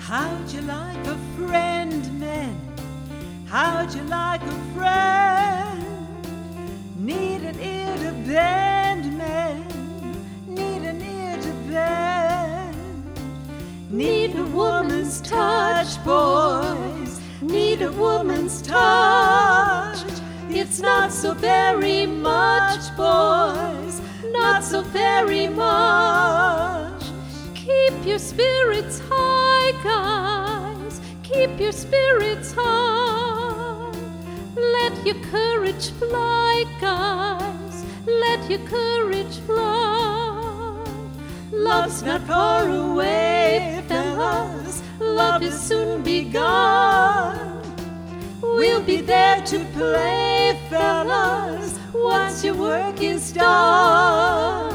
How'd you like a friend, men? How'd you like a friend? Need an ear to bend, men. Need an ear to bend. Need a woman's touch, boys. Need a woman's touch. It's not so very much, boys. Not so very much. Keep your spirits high, guys. Keep your spirits high. Let your courage fly, guys. Let your courage fly. Love's not far away, fellas. Love is soon begun. We'll be there to play, fellas, once your work is done.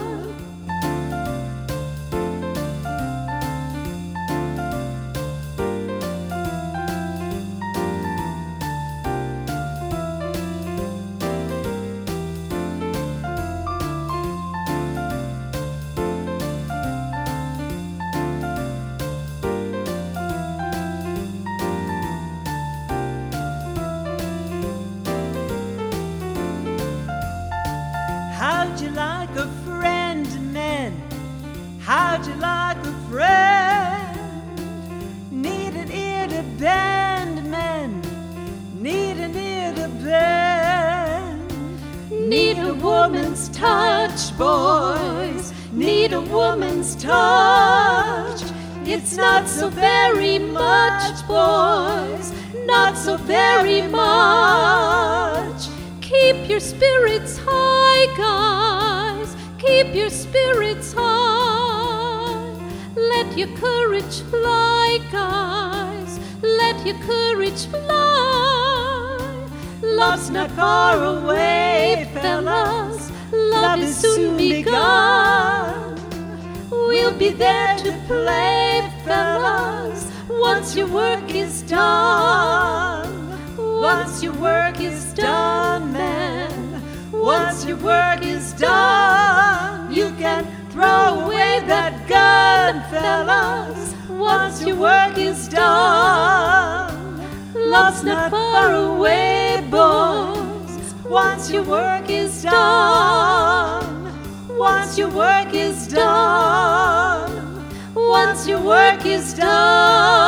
How'd you like a friend, men? How'd you like a friend? Need an ear to bend, men. Need an ear to bend. Need a woman's touch, boys. Need a woman's touch. It's not so very much, boys. Not so very much. Keep your spirits high, guys. Keep your spirits high. Let your courage fly, guys. Let your courage fly. Love's not far away, fellas. Love is soon begun. We'll be there to play, fellas, once your work is done. Once your work is done, men. Once your work is done, you can throw away that gun, fellas. Once your work is done. Love's not far away, boys. Once your work is done. Once your work is done. Once your work is done.